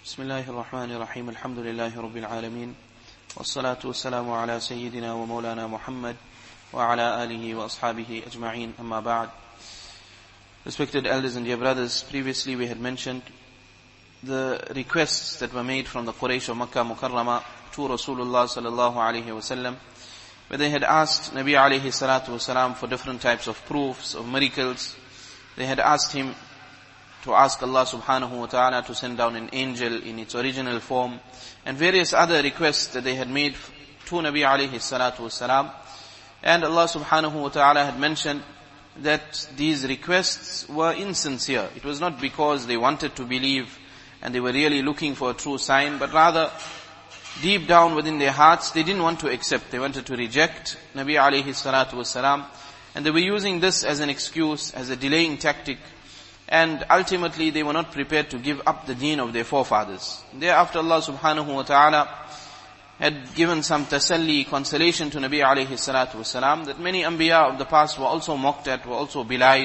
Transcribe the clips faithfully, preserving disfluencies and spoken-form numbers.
بسم الله الرحمن الرحيم الحمد لله رب العالمين والصلاة والسلام على سيدنا ومولانا محمد وعلى آله وأصحابه أجمعين أما بعد. Respected elders and dear brothers, previously we had mentioned the requests that were made from the Quraysh of Makkah Mukarramah to Rasulullah sallallahu alayhi wasallam, where they had asked Nabi alayhi salatu wasalam for different types of proofs, of miracles. They had asked him to ask Allah subhanahu wa ta'ala to send down an angel in its original form, and various other requests that they had made to Nabi alayhi salatu wasalam. And Allah subhanahu wa ta'ala had mentioned that these requests were insincere. It was not because they wanted to believe and they were really looking for a true sign, but rather deep down within their hearts they didn't want to accept. They wanted to reject Nabi alayhi salatu wasalam, and they were using this as an excuse, as a delaying tactic. And ultimately they were not prepared to give up the deen of their forefathers. Thereafter Allah subhanahu wa ta'ala had given some tasalli, consolation to Nabi alayhi salatu wasalam, that many anbiya of the past were also mocked at, were also belied.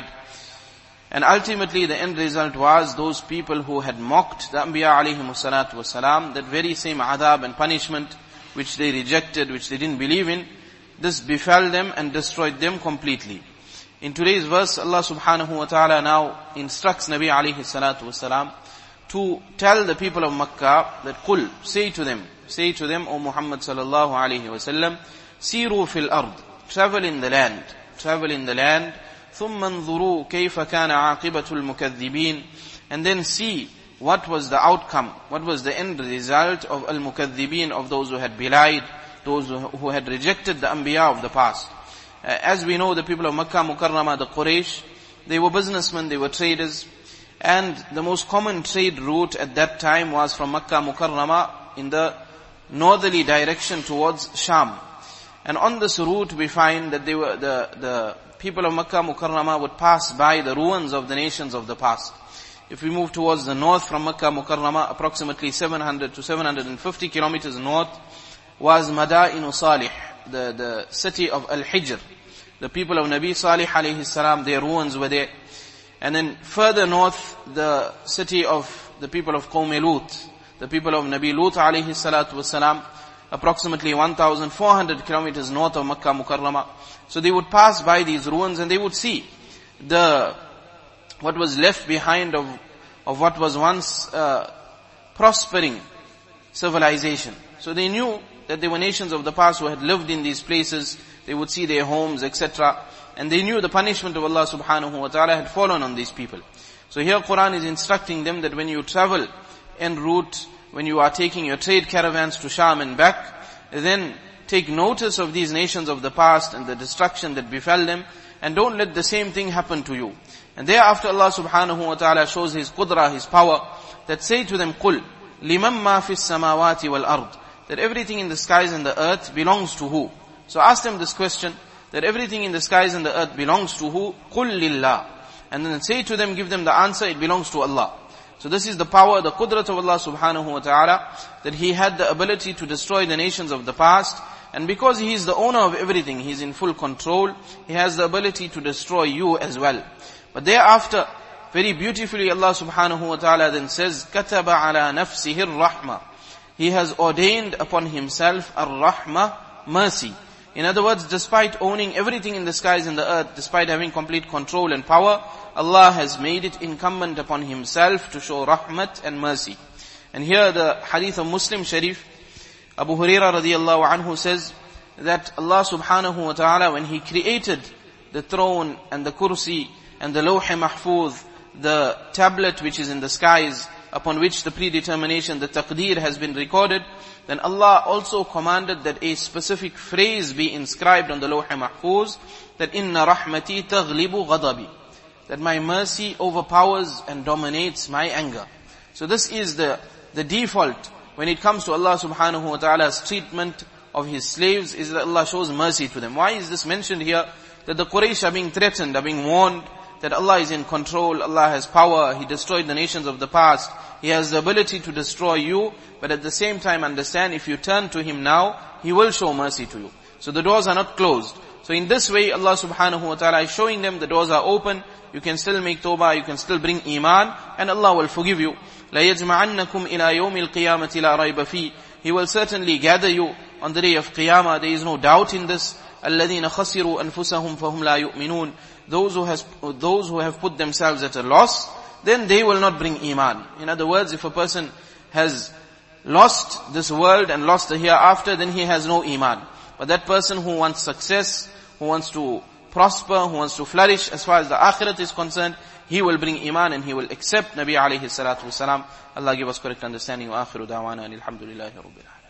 And ultimately the end result was those people who had mocked the anbiya alayhi salatu wasalam, that very same adab and punishment which they rejected, which they didn't believe in, this befell them and destroyed them completely. In today's verse, Allah subhanahu wa ta'ala now instructs Nabi alayhi salatu wasalam to tell the people of Makkah that, Qul, say to them, say to them, O Muhammad sallallahu alayhi wasallam, Siru fil ard, travel in the land, travel in the land, ثُمَّ انظُرُوا كَيْفَ كَانَ عَاقِبَةُ الْمُكَذِّبِينَ, and then see what was the outcome, what was the end result of al-mukaththibin, of those who had belied, those who had rejected the anbiya of the past. As we know, the people of Makkah Mukarramah, the Quraysh, they were businessmen, they were traders, and the most common trade route at that time was from Makkah Mukarramah in the northerly direction towards Sham. And on this route we find that they were, the, the people of Makkah Mukarramah would pass by the ruins of the nations of the past. If we move towards the north from Makkah Mukarramah, approximately seven hundred to seven hundred fifty kilometers north, was Madainu Salih, the, the city of Al-Hijr. The people of Nabi Salih alayhi salam, their ruins were there. And then further north, the city of the people of Qawm Lut, the people of Nabi Lut alayhi salatu wasalam, approximately one thousand four hundred kilometers north of Makkah Mukarramah. So they would pass by these ruins and they would see the, what was left behind of, of what was once uh, prospering civilization. So they knew that there were nations of the past who had lived in these places. They would see their homes, et cetera. And they knew the punishment of Allah subhanahu wa ta'ala had fallen on these people. So here Quran is instructing them that when you travel en route, when you are taking your trade caravans to Sham and back, then take notice of these nations of the past and the destruction that befell them, and don't let the same thing happen to you. And thereafter Allah subhanahu wa ta'ala shows His qudra, His power, that say to them, Qul, liman ma fis samawati wal ard, that everything in the skies and the earth belongs to who? So ask them this question, that everything in the skies and the earth belongs to who? Qul lillah. And then say to them, give them the answer, it belongs to Allah. So this is the power, the qudrat of Allah subhanahu wa ta'ala, that He had the ability to destroy the nations of the past. And because He is the owner of everything, He is in full control, He has the ability to destroy you as well. But thereafter, very beautifully Allah subhanahu wa ta'ala then says, كَتَبَ عَلَى نَفْسِهِ الرَّحْمَةِ, He has ordained upon Himself ar-rahmah, mercy. In other words, despite owning everything in the skies and the earth, despite having complete control and power, Allah has made it incumbent upon Himself to show rahmat and mercy. And here the hadith of Muslim Sharif, Abu Hurairah radiyallahu anhu says that Allah subhanahu wa ta'ala, when He created the throne and the kursi and the lawh mahfuz, the tablet which is in the skies, upon which the predetermination, the taqdeer has been recorded, then Allah also commanded that a specific phrase be inscribed on the lawh mahfuz, that inna rahmati taghlibu ghadabi, that my mercy overpowers and dominates my anger. So this is the, the default when it comes to Allah subhanahu wa ta'ala's treatment of His slaves, is that Allah shows mercy to them. Why is this mentioned here? That the Quraysh are being threatened, are being warned, that Allah is in control, Allah has power, He destroyed the nations of the past, He has the ability to destroy you, but at the same time understand, if you turn to Him now, He will show mercy to you. So the doors are not closed. So in this way, Allah subhanahu wa ta'ala is showing them the doors are open, you can still make tawbah, you can still bring iman, and Allah will forgive you. لَيَجْمَعَنَّكُمْ إِلَى يَوْمِ الْقِيَامَةِ لَا رَيْبَ فِيهِ. He will certainly gather you on the day of Qiyamah. There is no doubt in this. الَّذِينَ خَسِرُوا أَنفُسَهُمْ فَهُمْ لَا يُؤْمِنُونَ. Those who has, those who have put themselves at a loss, then they will not bring iman. In other words, if a person has lost this world and lost the hereafter, then he has no iman. But that person who wants success, who wants to prosper, who wants to flourish as far as the akhirat is concerned, he will bring iman and he will accept Nabi alayhi salatu wasalam. Allah give us correct understanding. Wa akhiru da'wana alhamdulillahi rabbil alamin.